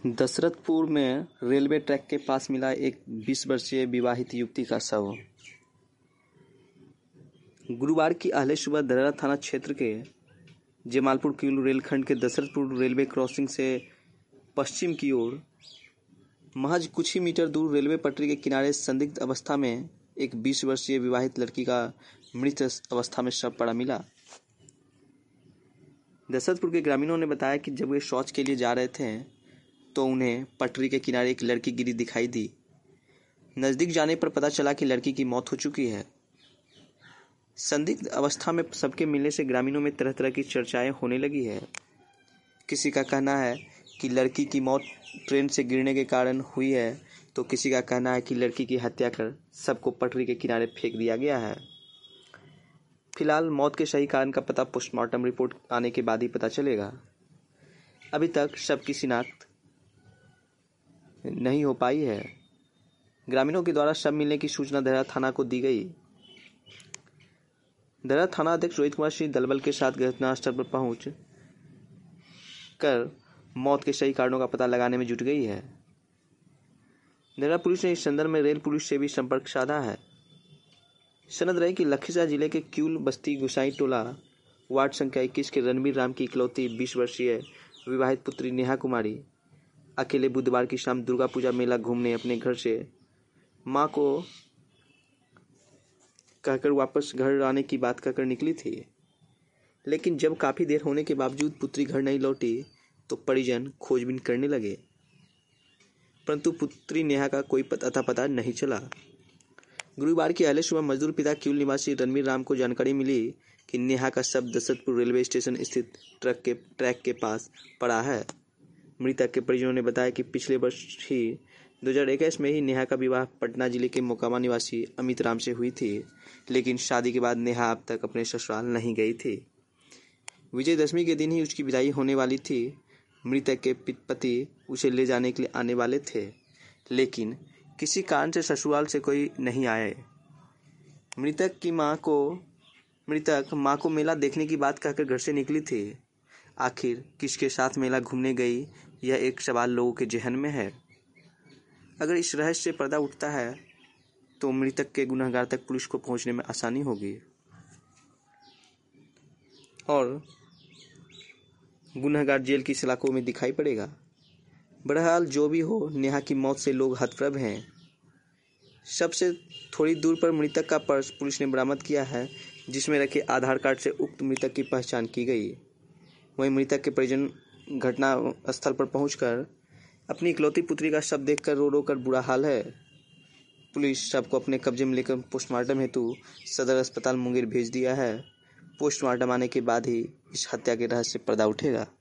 दशरथपुर में railway track के पास मिला एक 20 वर्षीय विवाहित युवती का शव। गुरुवार की अहले सुबह दररा थाना क्षेत्र के जमालपुर किउल रेलखंड के दशरथपुर रेलवे क्रॉसिंग से पश्चिम की ओर महज कुछ ही मीटर दूर रेलवे पटरी के किनारे संदिग्ध अवस्था में एक 20 वर्षीय विवाहित लड़की का मृत अवस्था में शव पड़ा मिला। दशरथपुर के ग्रामीणों ने बताया कि जब वे शौच के लिए जा रहे थे तो उन्हें पटरी के किनारे एक लड़की गिरी दिखाई दी। नजदीक जाने पर पता चला कि लड़की की मौत हो चुकी है। संदिग्ध अवस्था में सबके मिलने से ग्रामीणों में तरह तरह की चर्चाएं होने लगी है। किसी का कहना है कि लड़की की मौत ट्रेन से गिरने के कारण हुई है, तो किसी का कहना है कि लड़की की हत्या कर सबको पटरी के किनारे फेंक दिया गया है। फिलहाल मौत के सही कारण का पता पोस्टमार्टम रिपोर्ट आने के बाद ही पता चलेगा। अभी तक शव की शिनाख्त नहीं हो पाई है। ग्रामीणों के द्वारा शव मिलने की सूचना दररा थाना को दी गई। दररा थाना अध्यक्ष रोहित कुमार सिंह दलबल के साथ घटनास्थल पर पहुंच कर मौत के सही कारणों का पता लगाने में जुट गई है। दररा पुलिस ने इस संदर्भ में रेल पुलिस से भी संपर्क साधा है। सनद रहे कि लखीसराय जिले के किउल बस्ती गुसाई टोला वार्ड संख्या 21 के रणबीर राम की इकलौती 20 वर्षीय विवाहित पुत्री नेहा कुमारी अकेले बुधवार की शाम दुर्गा पूजा मेला घूमने अपने घर से मां को कहकर वापस घर आने की बात कहकर निकली थी। लेकिन जब काफी देर होने के बावजूद पुत्री घर नहीं लौटी तो परिजन खोजबीन करने लगे, परंतु पुत्री नेहा का कोई पता नहीं चला। गुरुवार की अहले सुबह मजदूर पिता किउल निवासी रणबीर राम को जानकारी मिली कि नेहा का शव दशरथपुर रेलवे स्टेशन स्थित ट्रैक के पास पड़ा है। मृतक के परिजनों ने बताया कि पिछले वर्ष ही 2021 में ही नेहा का विवाह पटना जिले के मोकामा निवासी अमित राम से हुई थी, लेकिन शादी के बाद नेहा अब तक अपने ससुराल नहीं गई थी। विजयदशमी के दिन ही उसकी विदाई होने वाली थी। मृतक के पति उसे ले जाने के लिए आने वाले थे, लेकिन किसी कारण से ससुराल से कोई नहीं आए। मृतक मां को मेला देखने की बात कहकर घर से निकली थी। आखिर किसके साथ मेला घूमने गई, यह एक सवाल लोगों के जहन में है। अगर इस रहस्य से पर्दा उठता है तो मृतक के गुनहगार तक पुलिस को पहुंचने में आसानी होगी और गुनहगार जेल की सलाखों में दिखाई पड़ेगा। बहरहाल जो भी हो, नेहा की मौत से लोग हतप्रभ हैं। सबसे थोड़ी दूर पर मृतक का पर्स पुलिस ने बरामद किया है, जिसमें रखे आधार कार्ड से उक्त मृतक की पहचान की गई। वहीं मृतक के परिजन घटना स्थल पर पहुंचकर अपनी इकलौती पुत्री का शव देखकर रो कर बुरा हाल है। पुलिस शव को अपने कब्जे में लेकर पोस्टमार्टम हेतु सदर अस्पताल मुंगेर भेज दिया है। पोस्टमार्टम आने के बाद ही इस हत्या के रहस्य से पर्दा उठेगा।